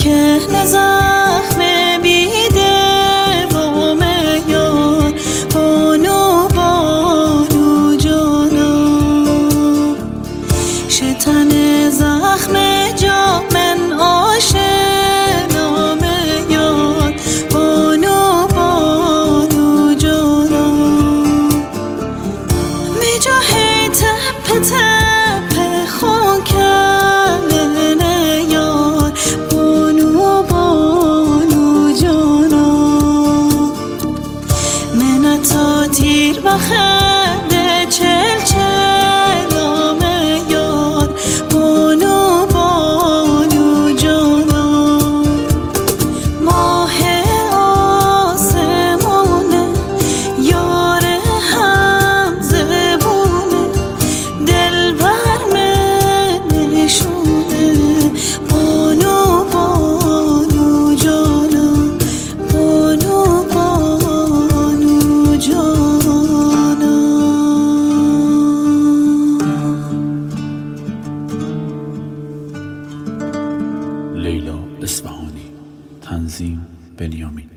کهنه زخم بیده وام یار بانو بانو جانم شتن زخم جا من آشنام یار بانو بانو جانم می جاهی تپ تپ خون کلن یار بانو بانو جانم من تا تیر بخنده چل چلام یار بانو بانو جانم ماه آسمونه یار هم زبونه دل بر من نشونه بانو بانو جانم بانو بانو جانم لیلا اصفهانی. تنظیم بنیامین.